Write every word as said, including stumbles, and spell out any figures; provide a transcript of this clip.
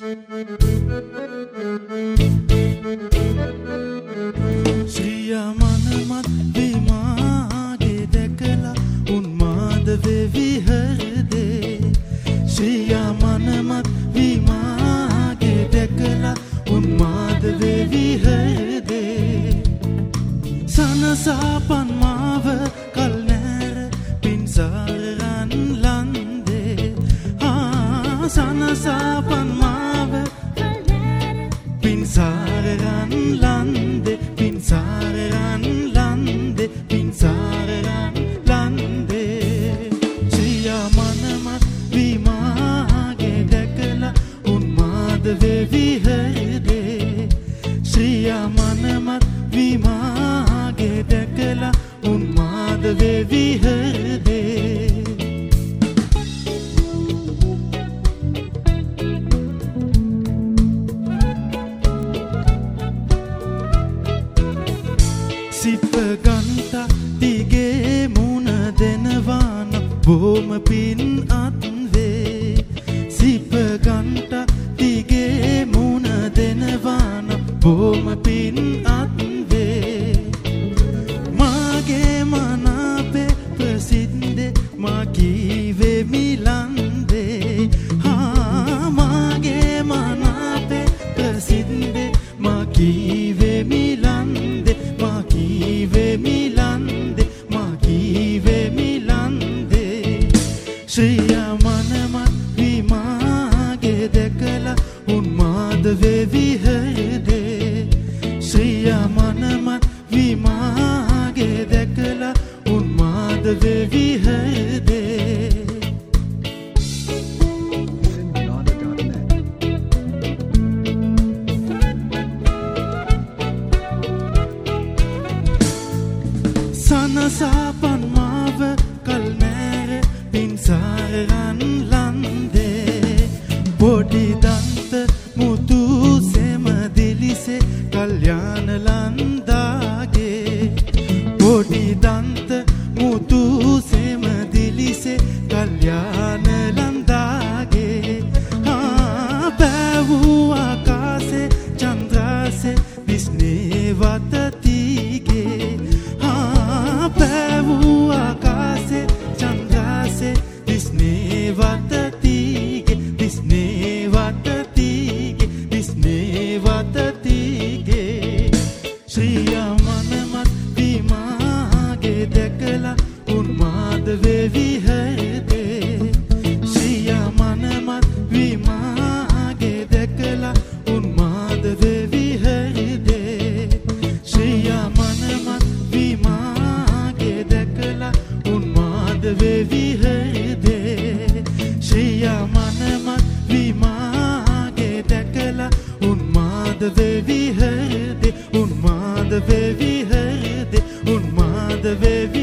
ශ්‍රියා මනමත් විමාගේ දැකලා උන්මාද වෙවි හෘදේ ශ්‍රියා මනමත් විමාගේ දැකලා උන්මාද වෙවි හෘදේ සනසාපන් මාව කල් නැර පින්සාර රන් ලන්දේ ආ සනසාපන් මාව කල් නැර පින්සාර රන් ලන්දේ පින්සාර රන් ලන්දේ පින්සාර රන් ලන්දේ ශ්‍රියා මනමත් විමාගේ දැකලා උන්මාද වෙවි හෘදේ ශ්‍රියා මනමත් විමාගේ දැකලා උන්මාද වෙවි හෘදේ සිප ගන්ත දිගේ මුණ දෙනවාන බොම පින් අත් වේ සිප ගන්ත දිගේ මුණ දෙනවාන බොම පින් අත් වේ මාගේ මනාපේ ප්‍රසිද්ධ මා කීවේ මිලන්දේ හා මාගේ මනාපේ ප්‍රසිද්ධ මා කීවේ මිලන්දේ මා කීවේ මිලන්දේ මා කීවේ මිලන්දේ ශ්‍රියා මනමත් විමාගේ දැකලා උන්මාද වෙවි හෘදේ ශ්‍රියා මනමත් විමාගේ දැකලා උන්මාද වෙවි හෘදේ සනසාපන් මාව කල් නැර පින්සාර රන් ලන්දේ පොඩි දන්ත මුතු සෙම දිලිසේ කල්යාණ ලන්දාගේ පොඩි දන්ත මුතු සෙම දිලිසේ කල්යාණ ලන්දාගේ ආ බැවූ ආකාසේ චන්ද්‍රාසේ දිස්නේ වතතිගේ ආ බැවූ ආකාසේ චන්ද්‍රාසේ දිස්නේ වතතිගේ දිස්නේ වතතිගේ දිස්නේ වතතිගේ ශ්‍රියා මනමත් විමාගේ දැකලා උන්මාද වෙවි හෘදේ ශ්‍රියා මනමත් විමාගේ දැකලා උන්මාද වෙවි හෘදේ ශ්‍රියා මනමත් විමාගේ දැකලා උන්මාද වෙවි හෘදේ ශ්‍රියා මනමත් විමාගේ දැකලා උන්මාද වෙවි හෘදේ උන්මාද වෙවි හෘදේ උන්මාද වෙවි